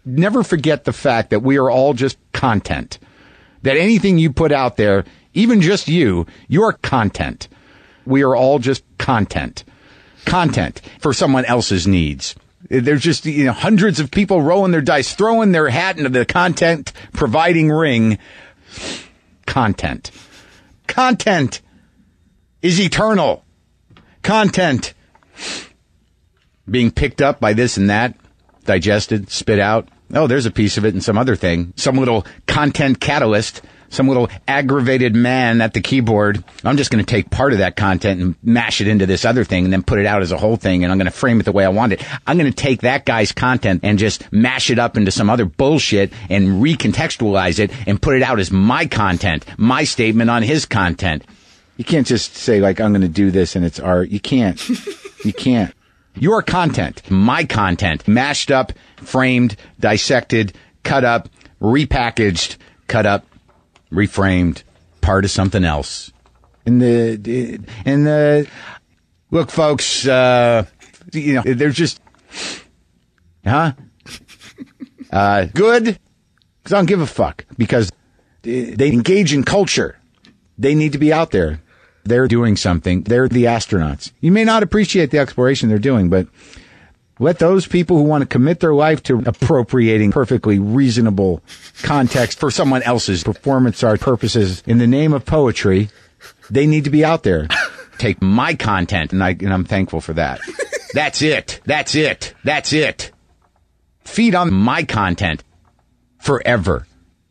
never forget the fact that we are all just content. That anything you put out there, even just you're content. We are all just content. Content for someone else's needs. There's just, hundreds of people rolling their dice, throwing their hat into the content providing ring. Content. Content is eternal. Content being picked up by this and that, digested, spit out. Oh, there's a piece of it in some other thing. Some little content catalyst, some little aggravated man at the keyboard. I'm just going to take part of that content and mash it into this other thing and then put it out as a whole thing, and I'm going to frame it the way I want it. I'm going to take that guy's content and just mash it up into some other bullshit and recontextualize it and put it out as my content, my statement on his content. You can't just say, like, I'm going to do this and it's art. You can't. You can't. Your content, my content, mashed up, framed, dissected, cut up, repackaged, cut up, reframed, part of something else. Look, folks, they're just, good, because I don't give a fuck, because they engage in culture. They need to be out there. They're doing something. They're the astronauts. You may not appreciate the exploration they're doing, but let those people who want to commit their life to appropriating perfectly reasonable context for someone else's performance art purposes in the name of poetry, they need to be out there. Take my content, and I'm thankful for that. That's it. That's it. That's it. Feed on my content forever.